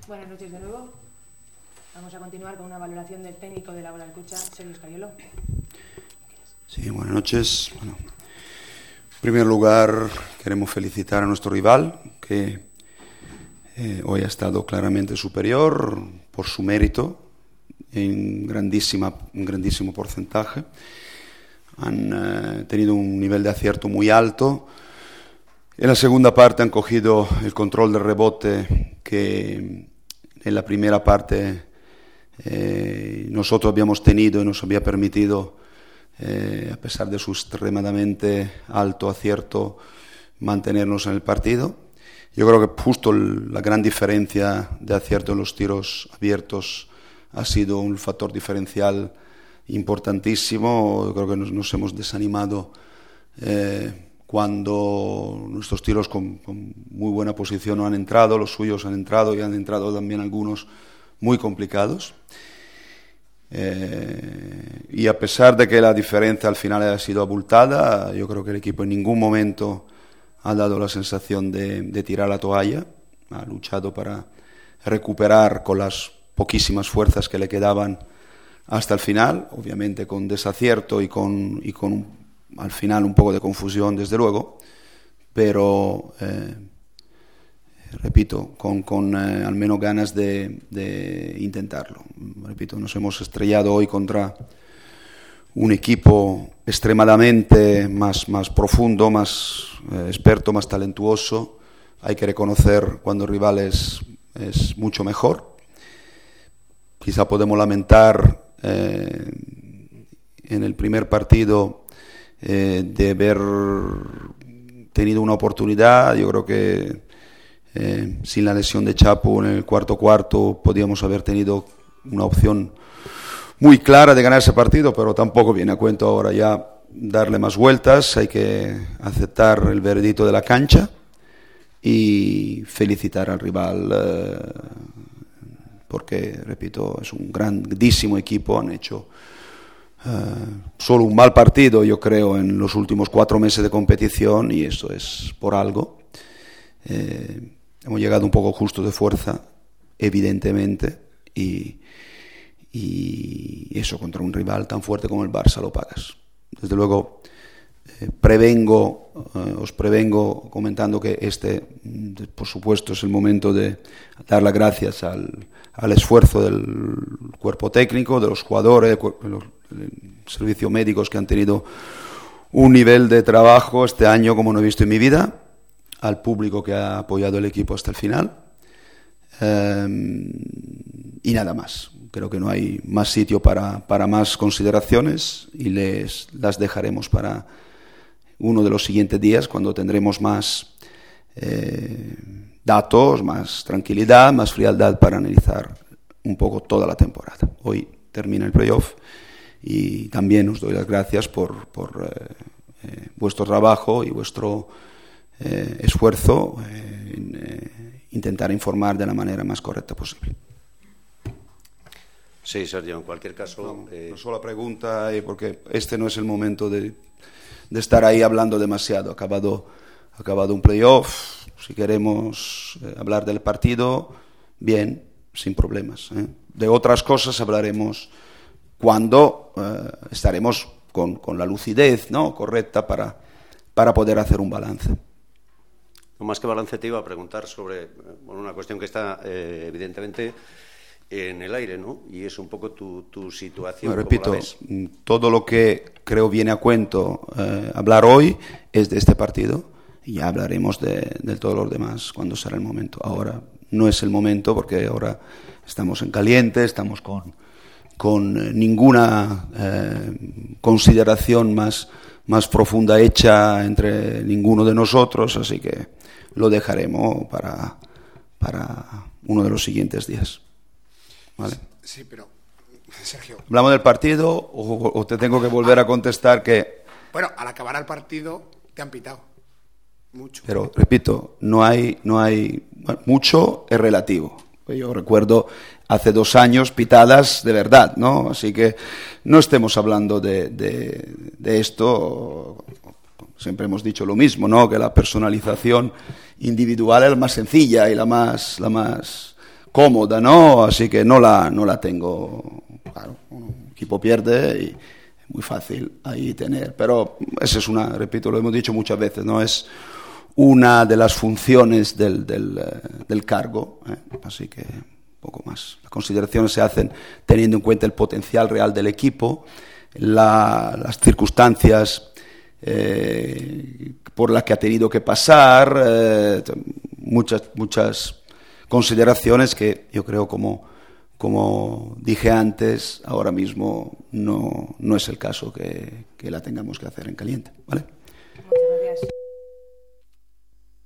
Buenas noches de nuevo. Vamos a continuar con una valoración del técnico de la Guadalcucha, Sergio Scariolo. Sí, buenas noches. Bueno, en primer lugar, queremos felicitar a nuestro rival, que hoy ha estado claramente superior por su mérito, en un grandísimo porcentaje. Han tenido un nivel de acierto muy alto. En la segunda parte han cogido el control del rebote que en la primera parte nosotros habíamos tenido y nos había permitido, a pesar de su extremadamente alto acierto, mantenernos en el partido. Yo creo que justo la gran diferencia de acierto en los tiros abiertos ha sido un factor diferencial importantísimo. Yo creo que nos hemos desanimado cuando nuestros tiros con muy buena posición no han entrado, los suyos han entrado y han entrado también algunos muy complicados. Y a pesar de que la diferencia al final ha sido abultada, yo creo que el equipo en ningún momento ha dado la sensación de tirar la toalla. Ha luchado para recuperar con las poquísimas fuerzas que le quedaban hasta el final, obviamente con desacierto y con al final un poco de confusión, desde luego, pero repito, con al menos ganas de intentarlo. Repito, nos hemos estrellado hoy contra un equipo extremadamente más profundo, más experto, más talentuoso. Hay que reconocer cuando el rival es mucho mejor. Quizá podemos lamentar en el primer partido de haber tenido una oportunidad. Yo creo que sin la lesión de Chapu en el cuarto podíamos haber tenido una opción muy clara de ganar ese partido, pero tampoco viene a cuento ahora ya darle más vueltas. Hay que aceptar el veredicto de la cancha y felicitar al rival porque, repito, es un grandísimo equipo. Han hecho solo un mal partido, yo creo, en los últimos 4 meses de competición, y eso es por algo. Hemos llegado un poco justos de fuerza, evidentemente, y eso contra un rival tan fuerte como el Barça lo pagas. Desde luego, os prevengo comentando que por supuesto, es el momento de dar las gracias al esfuerzo del cuerpo técnico, de los jugadores, el servicio médicos, que han tenido un nivel de trabajo este año como no he visto en mi vida, al público que ha apoyado el equipo hasta el final, y nada más. Creo que no hay más sitio para más consideraciones y las dejaremos para uno de los siguientes días, cuando tendremos más datos, más tranquilidad, más frialdad para analizar un poco toda la temporada. Hoy termina el playoff y también os doy las gracias por vuestro trabajo y vuestro esfuerzo en intentar informar de la manera más correcta posible. Sí, Sergio, en cualquier caso... Una sola pregunta, porque este no es el momento de estar ahí hablando demasiado. Ha acabado un playoff. Si queremos hablar del partido, bien, sin problemas. De otras cosas hablaremos cuando estaremos con la lucidez, ¿no?, correcta para poder hacer un balance. No más que balance, te iba a preguntar sobre una cuestión que está evidentemente en el aire, ¿no? Y es un poco tu situación. Bueno, repito, todo lo que creo viene a cuento hablar hoy es de este partido, y ya hablaremos de todos los demás cuando será el momento. Ahora no es el momento, porque ahora estamos en caliente, estamos con ninguna consideración más profunda hecha entre ninguno de nosotros, así que lo dejaremos para uno de los siguientes días. ¿Vale? Sí, pero, Sergio... ¿Hablamos del partido o te tengo que volver a contestar que...? Bueno, al acabar el partido te han pitado. Mucho. Pero, repito, no hay bueno, mucho es relativo. Yo recuerdo hace 2 años pitadas de verdad, ¿no? Así que no estemos hablando de esto. Siempre hemos dicho lo mismo, ¿no? Que la personalización individual es la más sencilla y la más cómoda, ¿no? Así que no la tengo. Claro, un equipo pierde y es muy fácil ahí tener. Pero esa es repito, lo hemos dicho muchas veces, ¿no? Es una de las funciones del cargo, ¿eh? Así que poco más. Las consideraciones se hacen teniendo en cuenta el potencial real del equipo, las circunstancias por las que ha tenido que pasar, muchas consideraciones que yo creo, como dije antes, ahora mismo no es el caso que la tengamos que hacer en caliente, ¿vale?